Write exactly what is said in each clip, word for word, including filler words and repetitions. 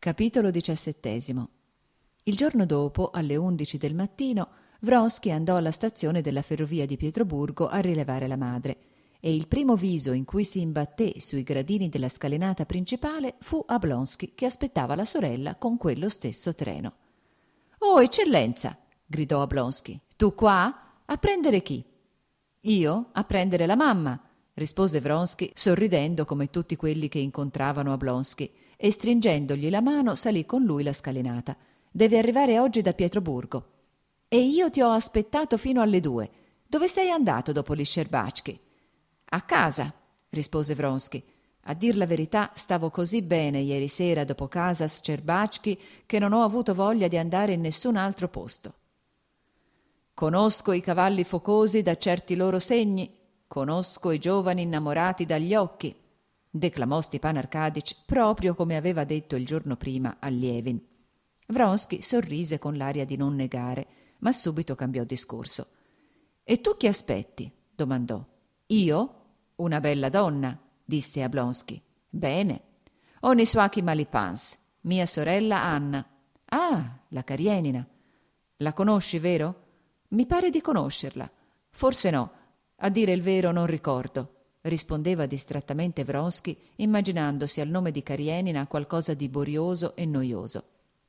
Capitolo diciassettesimo. Il giorno dopo, alle undici del mattino, Vronsky andò alla stazione della ferrovia di Pietroburgo a rilevare la madre, e il primo viso in cui si imbatté sui gradini della scalinata principale fu Oblonsky, che aspettava la sorella con quello stesso treno. «Oh, eccellenza!» gridò Oblonsky. «Tu qua? A prendere chi?» «Io? A prendere la mamma!» rispose Vronsky, sorridendo come tutti quelli che incontravano Oblonsky, e stringendogli la mano salì con lui la scalinata. «Deve arrivare oggi da Pietroburgo». «E io ti ho aspettato fino alle due. Dove sei andato dopo gli Scerbački?» «A casa», rispose Vronsky. «A dir la verità, stavo così bene ieri sera dopo casa Scerbački che non ho avuto voglia di andare in nessun altro posto». «Conosco i cavalli focosi da certi loro segni, conosco i giovani innamorati dagli occhi», declamò Stepan Arkadych proprio come aveva detto il giorno prima a Lievin. Vronsky sorrise con l'aria di non negare, ma subito cambiò discorso. «E tu chi aspetti?» domandò. «Io? Una bella donna», disse Oblonsky. «Bene. Oniswaki Malipans, mia sorella Anna». «Ah, la Karenina. La conosci, vero?» «Mi pare di conoscerla. Forse no. A dire il vero non ricordo», rispondeva distrattamente Vronsky, immaginandosi al nome di Karenina qualcosa di borioso e noioso.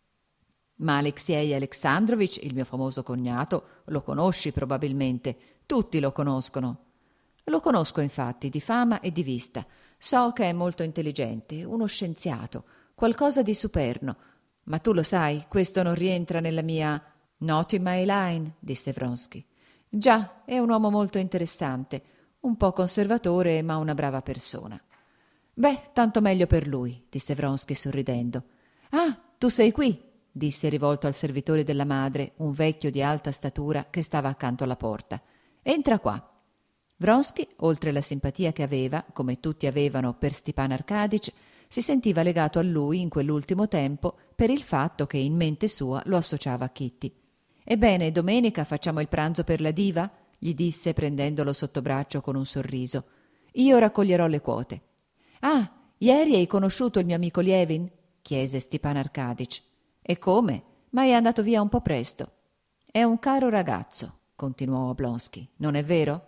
«Ma Alexei Alexandrovich, il mio famoso cognato, lo conosci probabilmente. Tutti lo conoscono». «Lo conosco infatti, di fama e di vista. So che è molto intelligente, uno scienziato, qualcosa di superno. Ma tu lo sai, questo non rientra nella mia... not in my line», disse Vronsky. «Già, è un uomo molto interessante, un po' conservatore, ma una brava persona». «Beh, tanto meglio per lui», disse Vronsky sorridendo. «Ah, tu sei qui», disse rivolto al servitore della madre, un vecchio di alta statura che stava accanto alla porta. «Entra qua». Vronsky, oltre la simpatia che aveva, come tutti avevano, per Stepan Arkadych, si sentiva legato a lui in quell'ultimo tempo per il fatto che in mente sua lo associava a Kitty. «Ebbene, domenica facciamo il pranzo per la diva?» gli disse prendendolo sotto braccio con un sorriso. «Io raccoglierò le quote». «Ah, ieri hai conosciuto il mio amico Lievin?» chiese Stepan Arkadych. «E come? Ma è andato via un po' presto». «È un caro ragazzo», continuò Oblonsky, «non è vero?»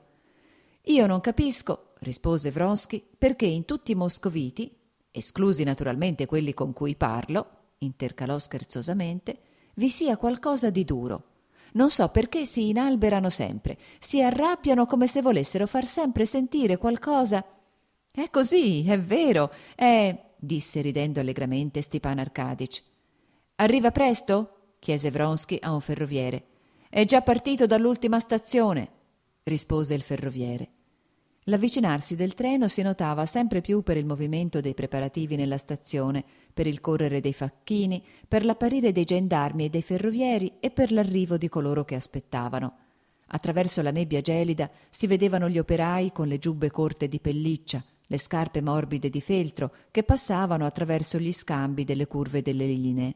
«Io non capisco», rispose Vronsky, «perché in tutti i moscoviti, esclusi naturalmente quelli con cui parlo», intercalò scherzosamente, «vi sia qualcosa di duro. Non so perché si inalberano sempre, si arrabbiano come se volessero far sempre sentire qualcosa». «È così, è vero, è...» disse ridendo allegramente Stepan Arkadych. «Arriva presto?» chiese Vronsky a un ferroviere. «È già partito dall'ultima stazione», rispose il ferroviere. L'avvicinarsi del treno si notava sempre più per il movimento dei preparativi nella stazione, per il correre dei facchini, per l'apparire dei gendarmi e dei ferrovieri e per l'arrivo di coloro che aspettavano. Attraverso la nebbia gelida si vedevano gli operai con le giubbe corte di pelliccia, le scarpe morbide di feltro che passavano attraverso gli scambi delle curve delle linee.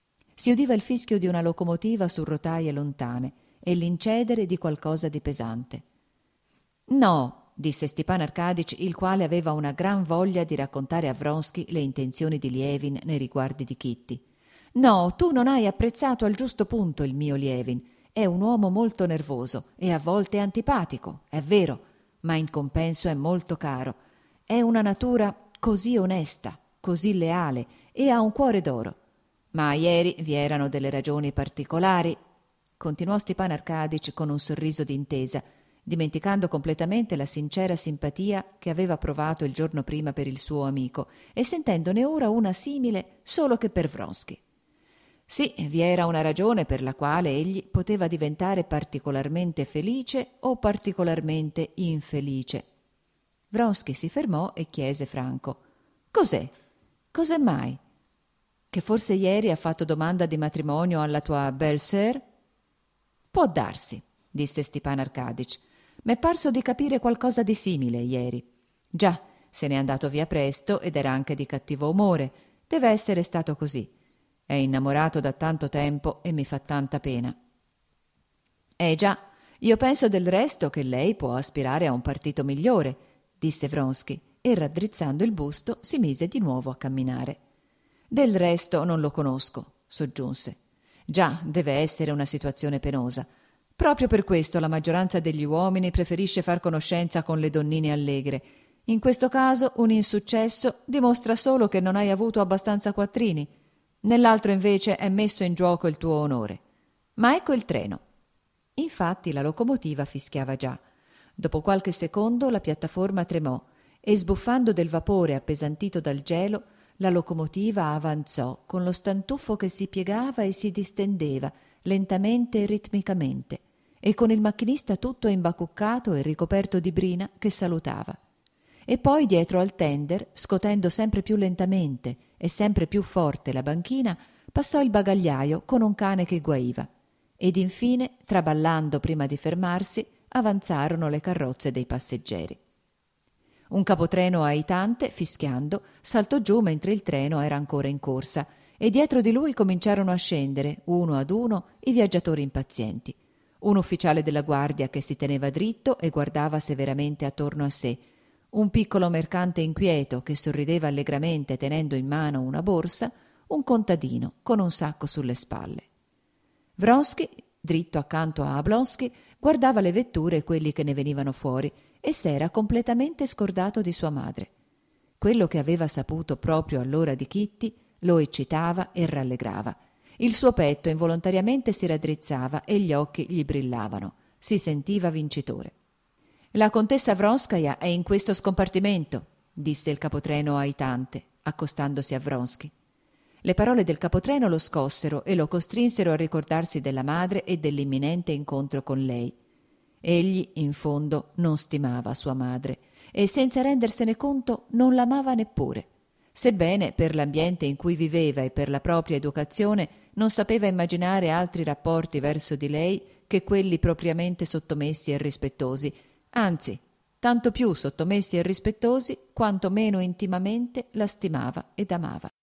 Si udiva il fischio di una locomotiva su rotaie lontane e l'incedere di qualcosa di pesante. «No», disse Stepan Arkadych, il quale aveva una gran voglia di raccontare a Vronsky le intenzioni di Lievin nei riguardi di Kitty. «No, tu non hai apprezzato al giusto punto il mio Lievin. È un uomo molto nervoso e a volte antipatico, è vero, ma in compenso è molto caro. È una natura così onesta, così leale e ha un cuore d'oro. Ma ieri vi erano delle ragioni particolari», continuò Stepan Arkadych con un sorriso d'intesa, dimenticando completamente la sincera simpatia che aveva provato il giorno prima per il suo amico e sentendone ora una simile solo che per Vronsky. Sì, vi era una ragione per la quale egli poteva diventare particolarmente felice o particolarmente infelice. Vronsky si fermò e chiese franco: «Cos'è? Cos'è mai? Che forse ieri ha fatto domanda di matrimonio alla tua belle-sœur?» «Può darsi», disse Stepan Arkadych. «M'è parso di capire qualcosa di simile ieri. Già, se n'è andato via presto ed era anche di cattivo umore. Deve essere stato così. È innamorato da tanto tempo e mi fa tanta pena». «Eh già, io penso del resto che lei può aspirare a un partito migliore», disse Vronsky, e raddrizzando il busto si mise di nuovo a camminare. Del resto non lo conosco, soggiunse. Già, deve essere una situazione penosa. Proprio per questo la maggioranza degli uomini preferisce far conoscenza con le donnine allegre. In questo caso un insuccesso dimostra solo che non hai avuto abbastanza quattrini. Nell'altro invece è messo in gioco il tuo onore. Ma ecco il treno. Infatti la locomotiva fischiava già. Dopo qualche secondo la piattaforma tremò e, sbuffando del vapore appesantito dal gelo, la locomotiva avanzò con lo stantuffo che si piegava e si distendeva lentamente e ritmicamente, e con il macchinista tutto imbacuccato e ricoperto di brina che salutava. E poi dietro al tender, scotendo sempre più lentamente e sempre più forte la banchina, passò il bagagliaio con un cane che guaiva. Ed infine, traballando prima di fermarsi, avanzarono le carrozze dei passeggeri. Un capotreno aitante, fischiando, saltò giù mentre il treno era ancora in corsa, e dietro di lui cominciarono a scendere, uno ad uno, i viaggiatori impazienti. Un ufficiale della guardia che si teneva dritto e guardava severamente attorno a sé, un piccolo mercante inquieto che sorrideva allegramente tenendo in mano una borsa, un contadino con un sacco sulle spalle. Vronsky, dritto accanto a Oblonsky, guardava le vetture e quelli che ne venivano fuori e s'era completamente scordato di sua madre. Quello che aveva saputo proprio all'ora di Kitty lo eccitava e rallegrava. Il suo petto involontariamente si raddrizzava e gli occhi gli brillavano. Si sentiva vincitore. «La contessa Vronskaja è in questo scompartimento», disse il capotreno aitante, accostandosi a Vronsky. Le parole del capotreno lo scossero e lo costrinsero a ricordarsi della madre e dell'imminente incontro con lei. Egli, in fondo, non stimava sua madre e, senza rendersene conto, non l'amava neppure. Sebbene, per l'ambiente in cui viveva e per la propria educazione, non sapeva immaginare altri rapporti verso di lei che quelli propriamente sottomessi e rispettosi, anzi, tanto più sottomessi e rispettosi quanto meno intimamente la stimava ed amava.